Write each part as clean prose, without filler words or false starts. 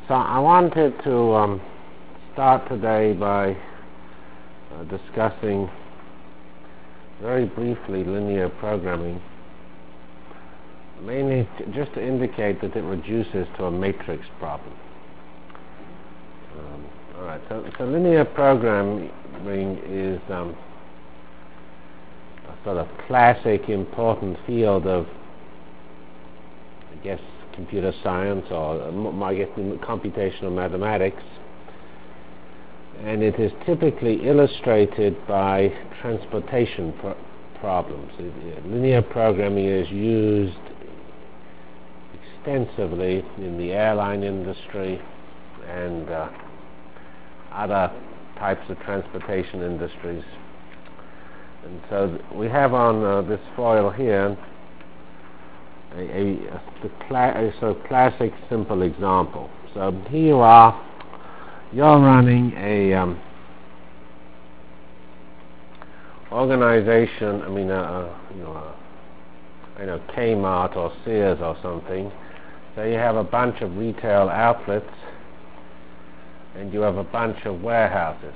So I wanted to start today by discussing very briefly linear programming, mainly just to indicate that it reduces to a matrix problem. All right, so linear programming is a sort of classic important field of, I guess, computer science, or I guess computational mathematics, and it is typically illustrated by transportation problems. Linear programming is used extensively in the airline industry and other types of transportation industries. And so we have on this foil here a sort of classic simple example. So here you're running a organization. I mean, Kmart or Sears or something. So you have a bunch of retail outlets, and you have a bunch of warehouses,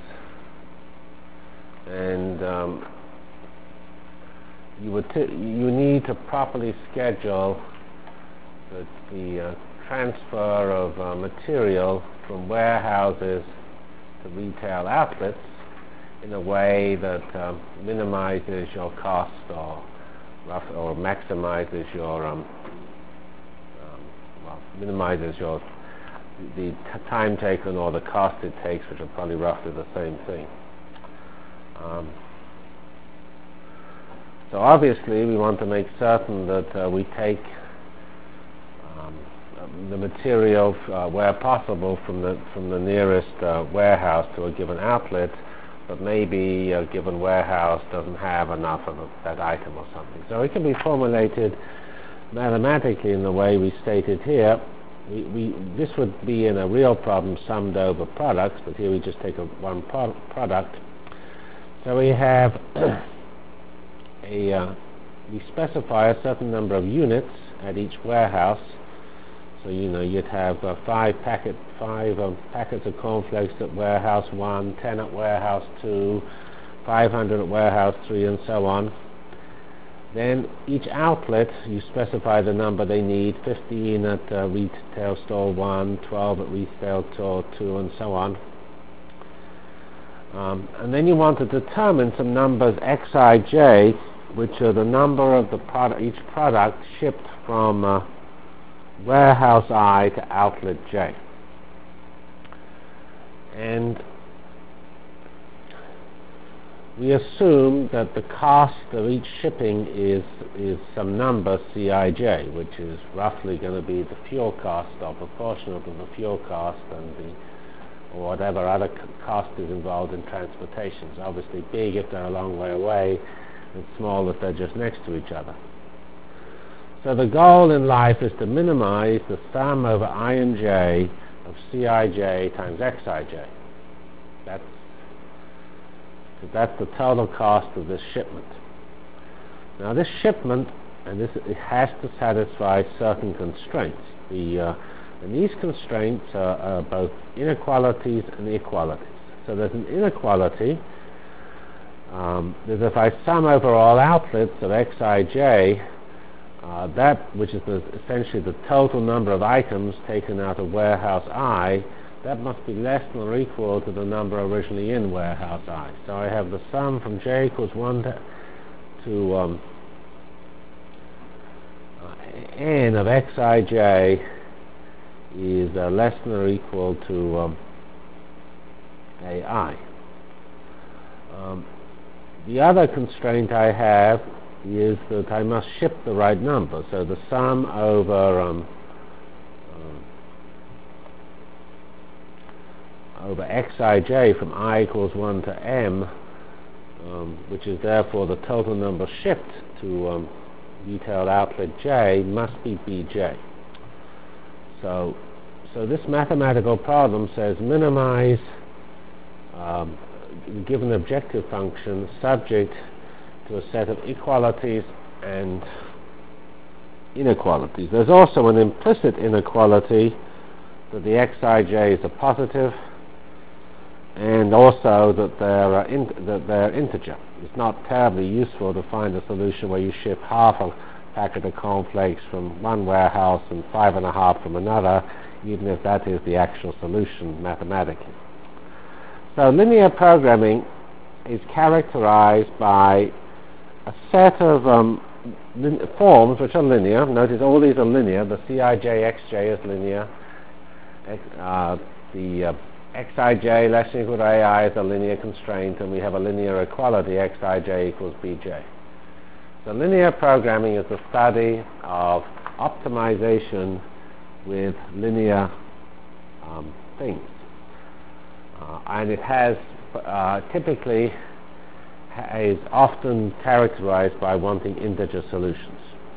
and you need to properly schedule the transfer of material from warehouses to retail outlets in a way that minimizes your cost or maximizes your the time taken or the cost it takes, which are probably roughly the same thing. So obviously we want to make certain that we take the material where possible from the nearest warehouse to a given outlet, but maybe a given warehouse doesn't have enough of that item or something. So it can be formulated mathematically in the way we stated here. This would be in a real problem summed over products, but here we just take one product. So we have we specify a certain number of units at each warehouse. So you'd have 5 packets of cornflakes at warehouse 1, 10 at warehouse 2, 500 at warehouse 3, and so on. Then each outlet, you specify the number they need: 15 at retail store 1, 12 at retail store 2, and so on. And then you want to determine some numbers xij, which are the number of each product shipped from warehouse I to outlet J. And we assume that the cost of each shipping is some number Cij, which is roughly going to be the fuel cost or proportional to the fuel cost or whatever other cost is involved in transportation. It's obviously big if they're a long way away, and small if they're just next to each other. So the goal in life is to minimize the sum over I and j of Cij times Xij. That's the total cost of this shipment. Now this shipment, it has to satisfy certain constraints. And these constraints are both inequalities and equalities. So there's an inequality. There's if I sum over all outlets of Xij, that which is essentially the total number of items taken out of warehouse I, that must be less than or equal to the number originally in warehouse I. So I have the sum from j equals 1 to n of Xij is less than or equal to ai. The other constraint I have is that I must ship the right number. So the sum over Xij from I equals 1 to m, which is therefore the total number shipped to retail outlet J, must be Bj. So this mathematical problem says minimize given objective function subject to a set of equalities and inequalities. There's also an implicit inequality that the xij is a positive, and also that they're integer. It's not terribly useful to find a solution where you ship half a packet of cornflakes from one warehouse and 5.5 from another, even if that is the actual solution mathematically. So linear programming is characterized by a set of forms which are linear. Notice all these are linear. The Cij xj is linear. The xij less than or equal to ai is a linear constraint, and we have a linear equality xij equals bj. So linear programming is the study of optimization with linear things. And it has typically is often characterized by wanting integer solutions.